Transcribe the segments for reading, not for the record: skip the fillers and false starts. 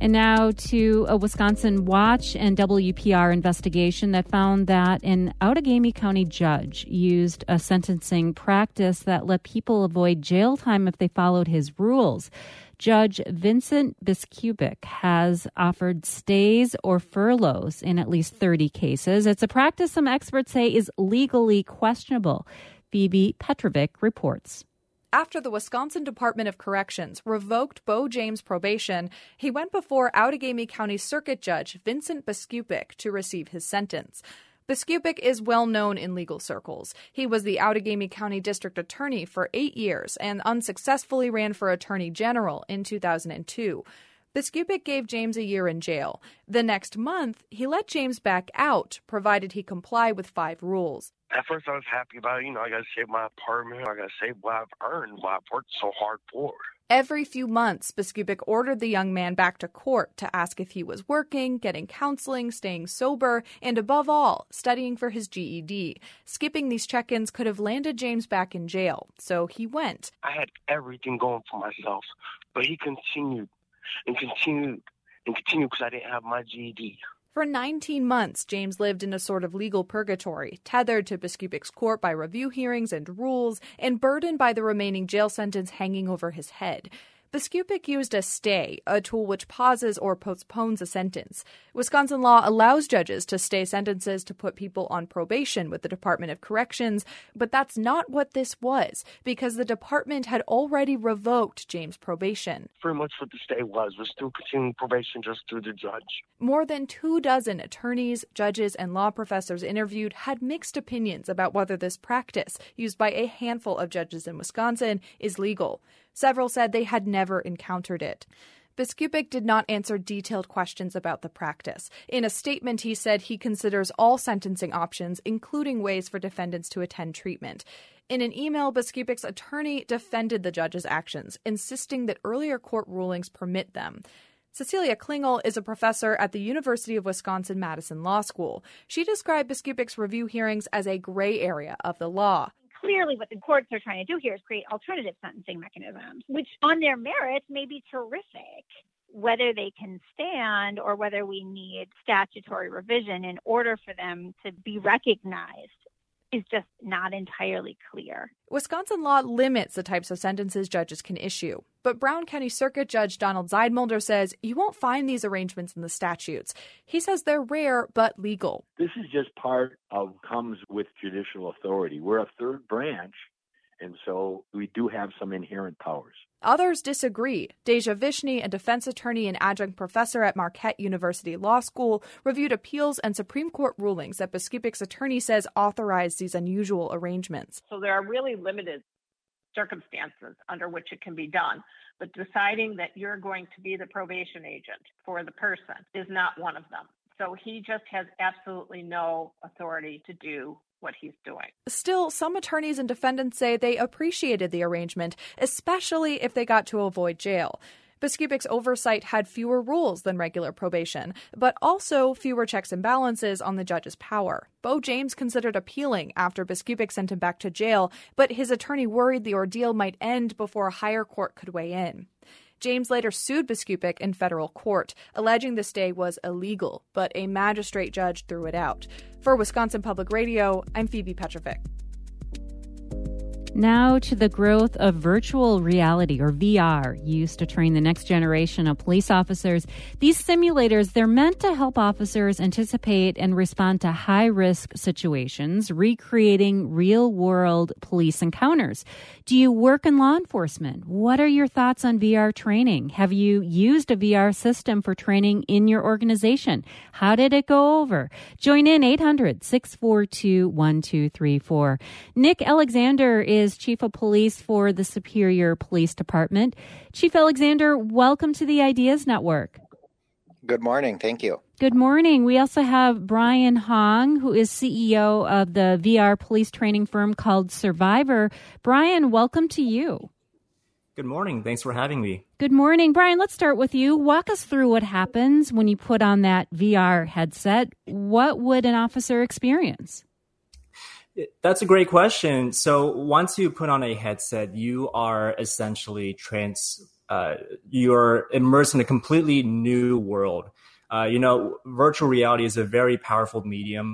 And now to a Wisconsin Watch and WPR investigation that found that an Outagamie County judge used a sentencing practice that let people avoid jail time if they followed his rules. Judge Vincent Biskupic has offered stays or furloughs in at least 30 cases. It's a practice some experts say is legally questionable. Phoebe Petrovic reports. After the Wisconsin Department of Corrections revoked Bo James' probation, he went before Outagamie County Circuit Judge Vincent Biskupic to receive his sentence. Biskupic is well known in legal circles. He was the Outagamie County District Attorney for 8 years and unsuccessfully ran for Attorney General in 2002. Biskupic gave James a year in jail. The next month, he let James back out, provided he comply with 5 rules. At first, I was happy about it. I got to save my apartment. I got to save what I've earned, what I've worked so hard for. Every few months, Biskupic ordered the young man back to court to ask if he was working, getting counseling, staying sober, and above all, studying for his GED. Skipping these check-ins could have landed James back in jail, so he went. I had everything going for myself, but he continued because I didn't have my GED. For 19 months, James lived in a sort of legal purgatory, tethered to Biskupic's court by review hearings and rules, and burdened by the remaining jail sentence hanging over his head. Biskupic used a stay, a tool which pauses or postpones a sentence. Wisconsin law allows judges to stay sentences to put people on probation with the Department of Corrections, but that's not what this was, because the department had already revoked James' probation. Pretty much what the stay was still continuing probation just through the judge. More than 24 attorneys, judges, and law professors interviewed had mixed opinions about whether this practice, used by a handful of judges in Wisconsin, is legal. Several said they had never encountered it. Biskupic did not answer detailed questions about the practice. In a statement, he said he considers all sentencing options, including ways for defendants to attend treatment. In an email, Biskupic's attorney defended the judge's actions, insisting that earlier court rulings permit them. Cecilia Klingel is a professor at the University of Wisconsin-Madison Law School. She described Biskupic's review hearings as a gray area of the law. Clearly, what the courts are trying to do here is create alternative sentencing mechanisms, which on their merits may be terrific. Whether they can stand or whether we need statutory revision in order for them to be recognized is just not entirely clear. Wisconsin law limits the types of sentences judges can issue. But Brown County Circuit Judge Donald Zeidmulder says you won't find these arrangements in the statutes. He says they're rare but legal. This is just part of comes with judicial authority. We're a third branch, and so we do have some inherent powers. Others disagree. Deja Vishny, a defense attorney and adjunct professor at Marquette University Law School, reviewed appeals and Supreme Court rulings that Biskupic's attorney says authorized these unusual arrangements. So there are really limited circumstances under which it can be done. But deciding that you're going to be the probation agent for the person is not one of them. So he just has absolutely no authority to do what he's doing. Still, some attorneys and defendants say they appreciated the arrangement, especially if they got to avoid jail. Biskupic's oversight had fewer rules than regular probation, but also fewer checks and balances on the judge's power. Bo James considered appealing after Biskupic sent him back to jail, but his attorney worried the ordeal might end before a higher court could weigh in. James later sued Biskupic in federal court, alleging the stay was illegal, but a magistrate judge threw it out. For Wisconsin Public Radio, I'm Phoebe Petrovic. Now to the growth of virtual reality, or VR, used to train the next generation of police officers. These simulators, they're meant to help officers anticipate and respond to high-risk situations, recreating real-world police encounters. Do you work in law enforcement? What are your thoughts on VR training? Have you used a VR system for training in your organization? How did it go over? Join in 800-642-1234. Nick Alexander is Chief of Police for the Superior Police Department. Chief Alexander, welcome to the Ideas Network. Good morning. Thank you. Good morning. We also have Brian Hong, who is CEO of the VR police training firm called Survivor. Brian, welcome to you. Good morning. Thanks for having me. Good morning. Brian, let's start with you. Walk us through what happens when you put on that VR headset. What would an officer experience? That's a great question. So once you put on a headset, you are essentially you're immersed in a completely new world. Virtual reality is a very powerful medium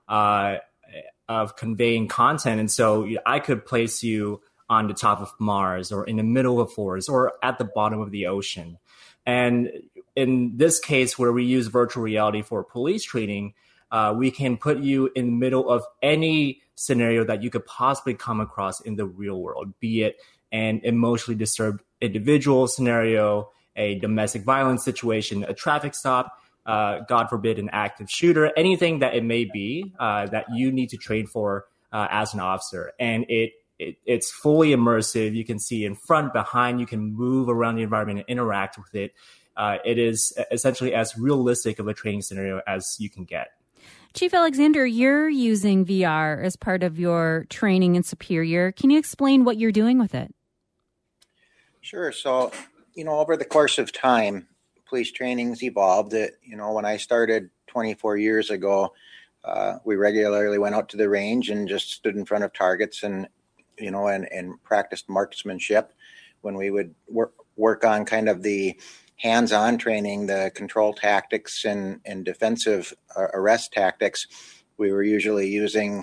of conveying content. And so I could place you on the top of Mars or in the middle of a forest or at the bottom of the ocean. And in this case, where we use virtual reality for police training, we can put you in the middle of any scenario that you could possibly come across in the real world, be it an emotionally disturbed individual scenario, a domestic violence situation, a traffic stop, God forbid, an active shooter, anything that it may be that you need to train for as an officer. And it's fully immersive. You can see in front, behind, you can move around the environment and interact with it. It is essentially as realistic of a training scenario as you can get. Chief Alexander, you're using VR as part of your training in Superior. Can you explain what you're doing with it? Sure. So, over the course of time, police training's evolved. When I started 24 years ago, we regularly went out to the range and just stood in front of targets and practiced marksmanship. When we would work on kind of the hands-on training, the control tactics and defensive arrest tactics, we were usually using,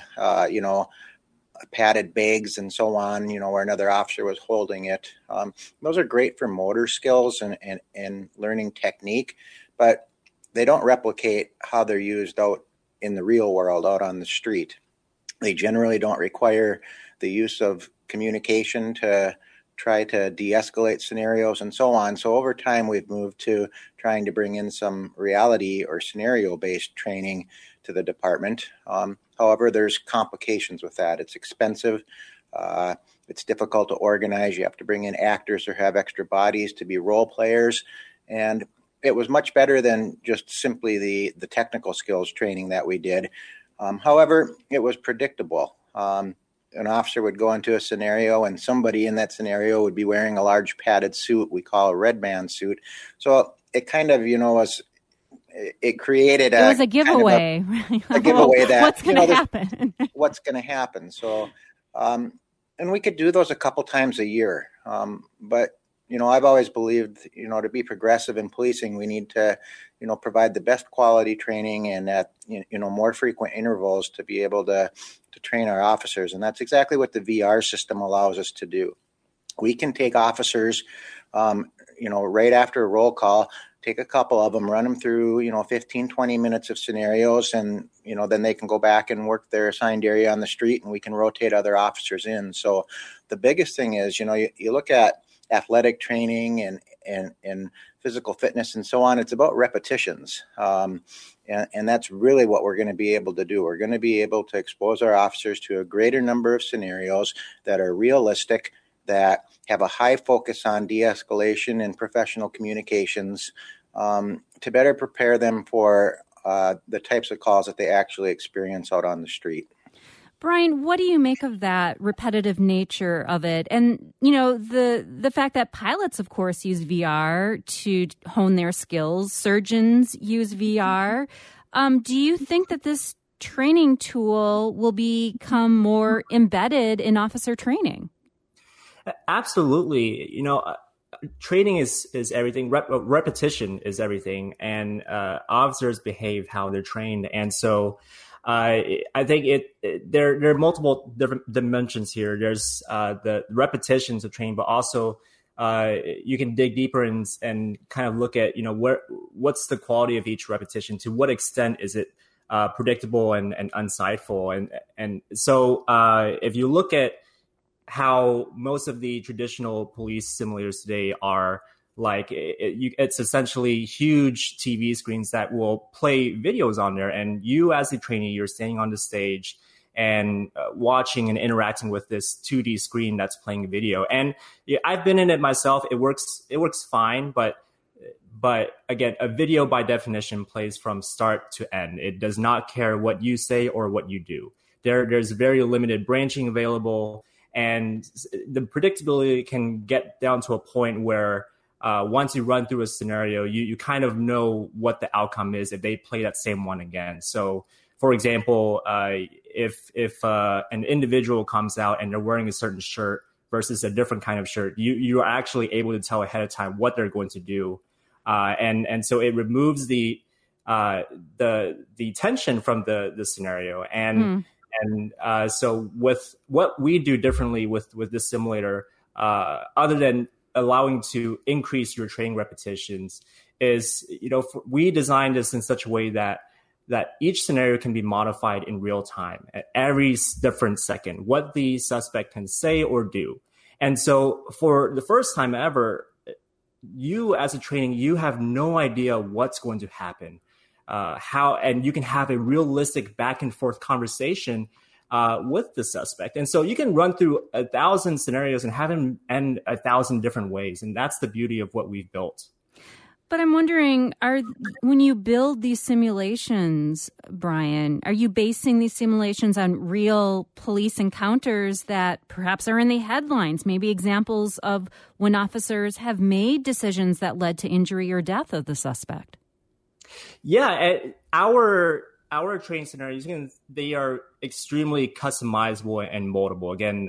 padded bags and so on, where another officer was holding it. Those are great for motor skills and learning technique, but they don't replicate how they're used out in the real world, out on the street. They generally don't require the use of communication to try to de-escalate scenarios and so on. So over time, we've moved to trying to bring in some reality or scenario-based training to the department. However, there's complications with that. It's expensive. It's difficult to organize. You have to bring in actors or have extra bodies to be role players. And it was much better than just simply the technical skills training that we did. However, it was predictable. An officer would go into a scenario and somebody in that scenario would be wearing a large padded suit we call a red man suit. So it kind of, it created it was a giveaway. A giveaway that what's going to happen? What's going to happen? So, and we could do those a couple times a year. But I've always believed, to be progressive in policing, we need to, provide the best quality training and at, more frequent intervals to be able to train our officers. And that's exactly what the VR system allows us to do. We can take officers, right after a roll call, take a couple of them, run them through, 15, 20 minutes of scenarios, and, then they can go back and work their assigned area on the street, and we can rotate other officers in. So the biggest thing is, you look at athletic training and physical fitness and so on, it's about repetitions. And that's really what we're going to be able to do. We're going to be able to expose our officers to a greater number of scenarios that are realistic, that have a high focus on de-escalation and professional communications, to better prepare them for the types of calls that they actually experience out on the street. Brian, what do you make of that repetitive nature of it? And, the fact that pilots, of course, use VR to hone their skills. Surgeons use VR. Do you think that this training tool will become more embedded in officer training? Absolutely. Training is everything. Repetition is everything. And officers behave how they're trained. And so I think there are multiple different dimensions here. There's the repetitions of training, but also you can dig deeper and kind of look at what's the quality of each repetition. To what extent is it predictable and insightful? And so if you look at how most of the traditional police simulators today are, it's essentially huge TV screens that will play videos on there. And you as a trainee, you're standing on the stage and watching and interacting with this 2D screen that's playing video. And I've been in it myself. It works fine. But again, a video by definition plays from start to end. It does not care what you say or what you do. There's very limited branching available. And the predictability can get down to a point where once you run through a scenario, you kind of know what the outcome is if they play that same one again. So, for example, if an individual comes out and they're wearing a certain shirt versus a different kind of shirt, you are actually able to tell ahead of time what they're going to do. And so it removes the tension from the scenario. And so with what we do differently with this simulator, other than allowing to increase your training repetitions, is, we designed this in such a way that each scenario can be modified in real time at every different second, what the suspect can say or do. And so for the first time ever, you as a training, you have no idea what's going to happen, and you can have a realistic back and forth conversation with the suspect. And so you can run through 1,000 scenarios and have them end 1,000 different ways. And that's the beauty of what we've built. But I'm wondering, when you build these simulations, Brian, are you basing these simulations on real police encounters that perhaps are in the headlines, maybe examples of when officers have made decisions that led to injury or death of the suspect? Yeah, our training scenarios, they are extremely customizable and moldable. Again,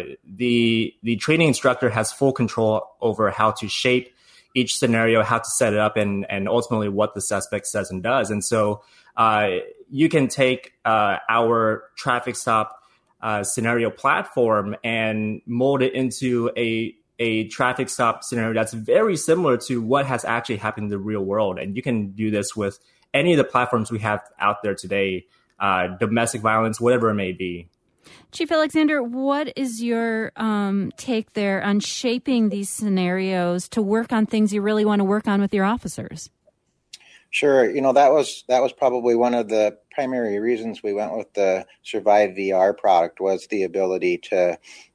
the training instructor has full control over how to shape each scenario, how to set it up, and ultimately what the suspect says and does. And so you can take our traffic stop scenario platform and mold it into a traffic stop scenario that's very similar to what has actually happened in the real world. And you can do this with any of the platforms we have out there today, domestic violence, whatever it may be. Chief Alexander, what is your take there on shaping these scenarios to work on things you really want to work on with your officers? Sure. That was probably one of the primary reasons we went with the Survive VR product, was the ability to,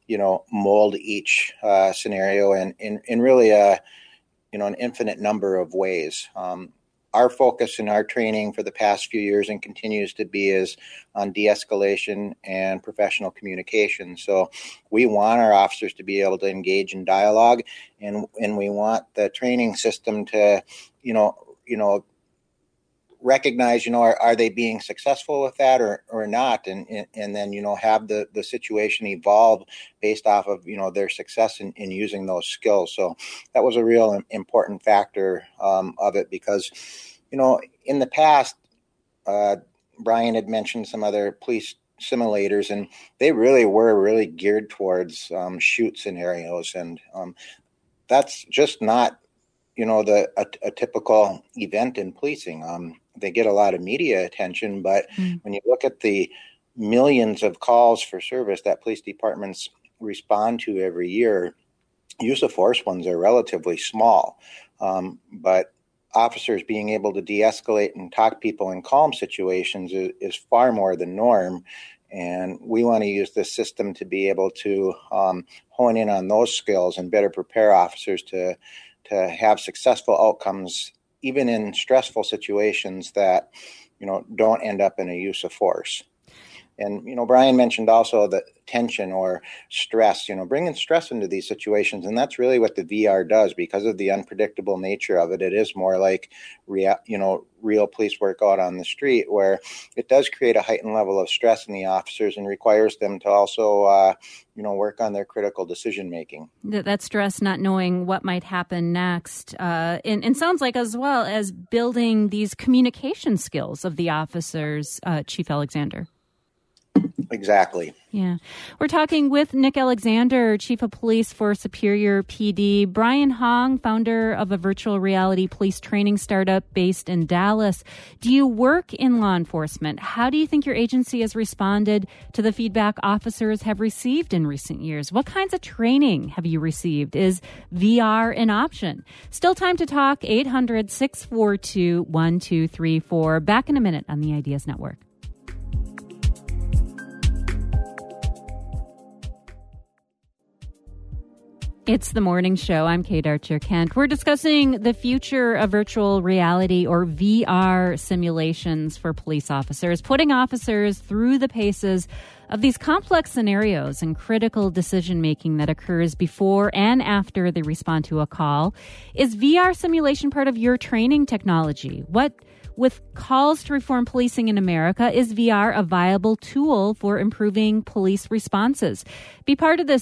mold each scenario in really an infinite number of ways. Our focus in our training for the past few years and continues to be is on de-escalation and professional communication. So we want our officers to be able to engage in dialogue, and we want the training system to, recognize, are they being successful with that or not, and then, have the situation evolve based off of, their success in using those skills. So that was a real important factor of it, because, in the past, Brian had mentioned some other police simulators, and they were really geared towards shoot scenarios, and that's just not, a typical event in policing. They get a lot of media attention, but when you look at the millions of calls for service that police departments respond to every year, use of force ones are relatively small. But officers being able to de-escalate and talk people in calm situations is far more the norm. And we want to use this system to be able to hone in on those skills and better prepare officers to have successful outcomes, even in stressful situations that, don't end up in a use of force. And, Brian mentioned also the tension or stress, bringing stress into these situations. And that's really what the VR does, because of the unpredictable nature of it. It is more like, real police work out on the street, where it does create a heightened level of stress in the officers and requires them to also, work on their critical decision making. That stress, not knowing what might happen next. And sounds like, as well as building these communication skills of the officers, Chief Alexander. Exactly. Yeah. We're talking with Nick Alexander, Chief of Police for Superior PD, Brian Hong, founder of a virtual reality police training startup based in Dallas. Do you work in law enforcement? How do you think your agency has responded to the feedback officers have received in recent years? What kinds of training have you received? Is VR an option? Still time to talk. 800-642-1234. Back in a minute on the Ideas Network. It's the morning show. I'm Kate Archer-Kent. We're discussing the future of virtual reality, or VR, simulations for police officers, putting officers through the paces of these complex scenarios and critical decision-making that occurs before and after they respond to a call. Is VR simulation part of your training technology? What With calls to reform policing in America, is VR a viable tool for improving police responses? Be part of this.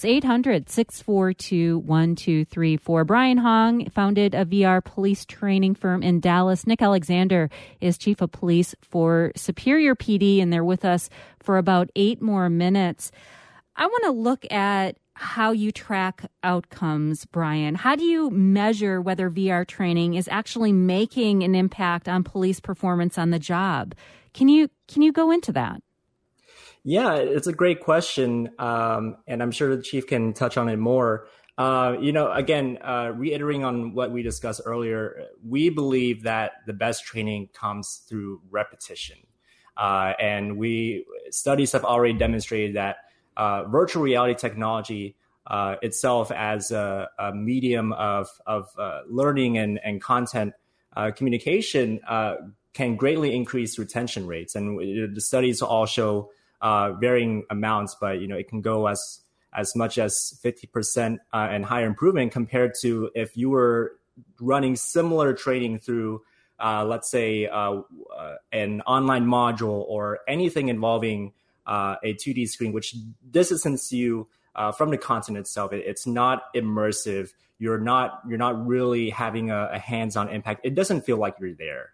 800-642-1234. Brian Hong founded a VR police training firm in Dallas. Nick Alexander is chief of police for Superior PD, and they're with us for about 8 more minutes. I want to look at how you track outcomes, Brian. How do you measure whether VR training is actually making an impact on police performance on the job? Can you go into that? Yeah, it's a great question, and I'm sure the chief can touch on it more. Again, reiterating on what we discussed earlier, we believe that the best training comes through repetition, and studies have already demonstrated that virtual reality technology itself as a medium of learning and content communication can greatly increase retention rates. And the studies all show varying amounts, but it can go as much as 50% and higher improvement compared to if you were running similar training through, let's say, an online module or anything involving a 2D screen, which distances you from the content itself. It's not immersive. You're not really having a hands-on impact. It doesn't feel like you're there.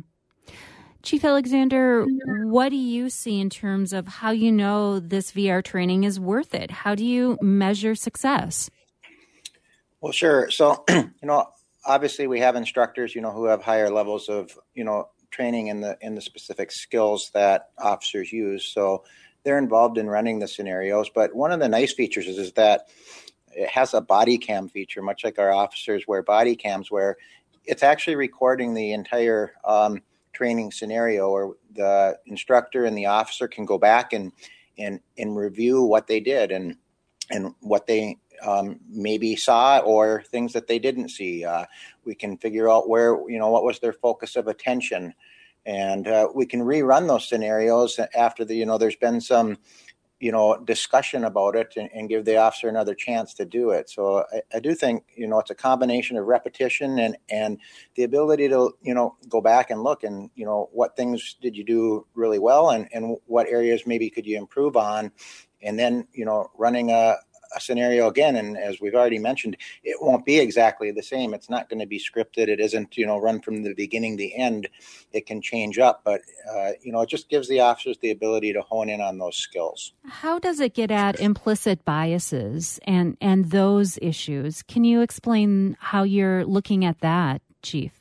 Chief Alexander, what do you see in terms of how you know this VR training is worth it? How do you measure success? Well, sure. So, obviously we have instructors, who have higher levels of, training in the specific skills that officers use. So they're involved in running the scenarios. But one of the nice features is that it has a body cam feature, much like our officers wear body cams, where it's actually recording the entire training scenario, or the instructor and the officer can go back and review what they did and what they maybe saw or things that they didn't see. We can figure out where, what was their focus of attention. And we can rerun those scenarios after there's been some, discussion about it and give the officer another chance to do it. So I do think, it's a combination of repetition and the ability to, go back and look and, what things did you do really well and what areas maybe could you improve on. And then, running a scenario again. And as we've already mentioned, it won't be exactly the same. It's not going to be scripted. It isn't, run from the beginning to the end. It can change up, but, it just gives the officers the ability to hone in on those skills. How does it get at implicit biases and those issues? Can you explain how you're looking at that, Chief?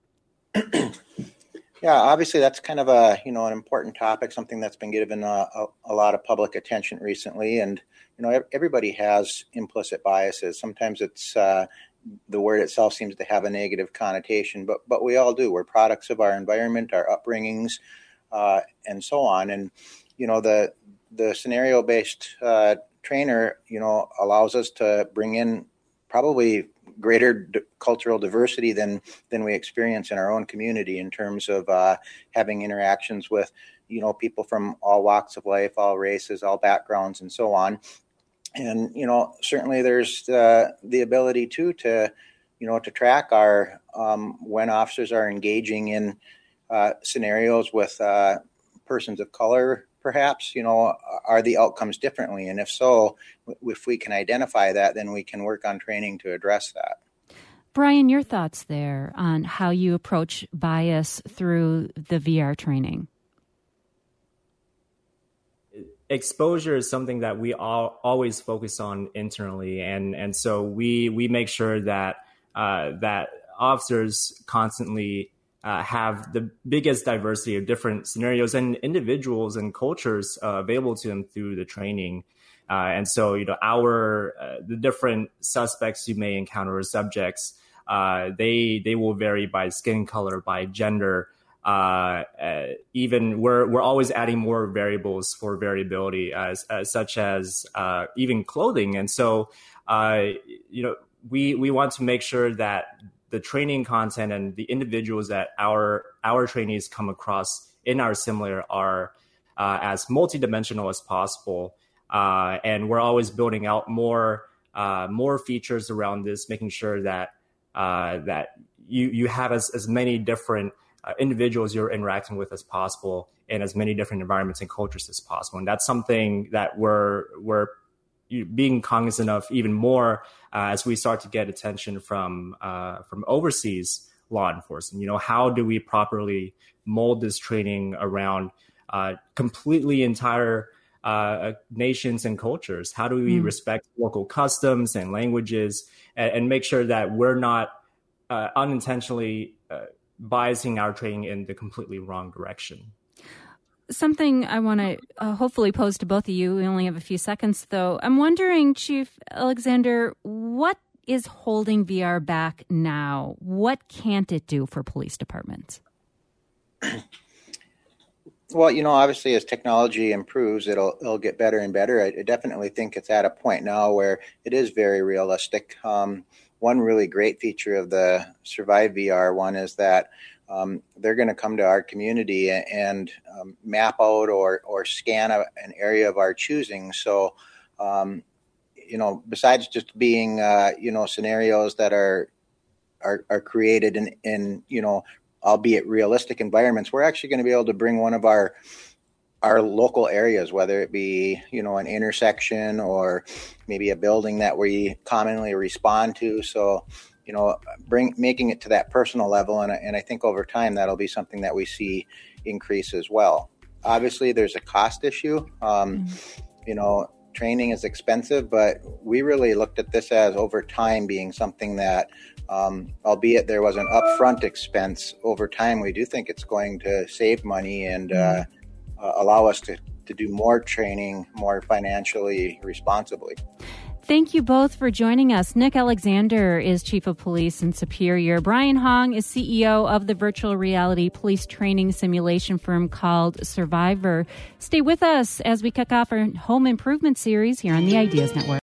Yeah, obviously that's kind of an important topic, something that's been given a lot of public attention recently. And, everybody has implicit biases. Sometimes it's the word itself seems to have a negative connotation, but we all do. We're products of our environment, our upbringings, and so on. And, the scenario-based trainer, allows us to bring in probably greater cultural diversity than we experience in our own community in terms of having interactions with, people from all walks of life, all races, all backgrounds, and so on. And, certainly there's the ability to track our when officers are engaging in scenarios with persons of color, perhaps, are the outcomes differently? And if so, if we can identify that, then we can work on training to address that. Brian, your thoughts there on how you approach bias through the VR training? Exposure is something that we all always focus on internally, and so we make sure that that officers constantly have the biggest diversity of different scenarios and individuals and cultures available to them through the training. And so, the different suspects you may encounter or subjects, they will vary by skin color, by gender. Even we're always adding more variables for variability, such as even clothing. And so, we want to make sure that the training content and the individuals that our trainees come across in our simulator are as multidimensional as possible. And we're always building out more features around this, making sure that that you have as many different individuals you're interacting with as possible in as many different environments and cultures as possible. And that's something that we're being cognizant of even more as we start to get attention from overseas law enforcement. How do we properly mold this training around completely entire nations and cultures? How do we respect local customs and languages and make sure that we're not unintentionally biasing our training in the completely wrong direction? Something I want to hopefully pose to both of you. We only have a few seconds, though. I'm wondering, Chief Alexander, what is holding VR back now? What can't it do for police departments? Well, obviously as technology improves, it'll get better and better. I definitely think it's at a point now where it is very realistic. One really great feature of the Survive VR one is that they're going to come to our community and map out or scan an area of our choosing. So, besides just being, scenarios that are created in albeit realistic environments, we're actually going to be able to bring one of our local areas, whether it be, an intersection or maybe a building that we commonly respond to. So, making it to that personal level. And I think over time, that'll be something that we see increase as well. Obviously, there's a cost issue. Training is expensive, but we really looked at this as over time being something that, albeit there was an upfront expense, over time, we do think it's going to save money and allow us to do more training more financially responsibly. Thank you both for joining us. Nick Alexander is Chief of Police in Superior. Brian Hong is CEO of the virtual reality police training simulation firm called Survivor. Stay with us as we kick off our home improvement series here on the Ideas Network.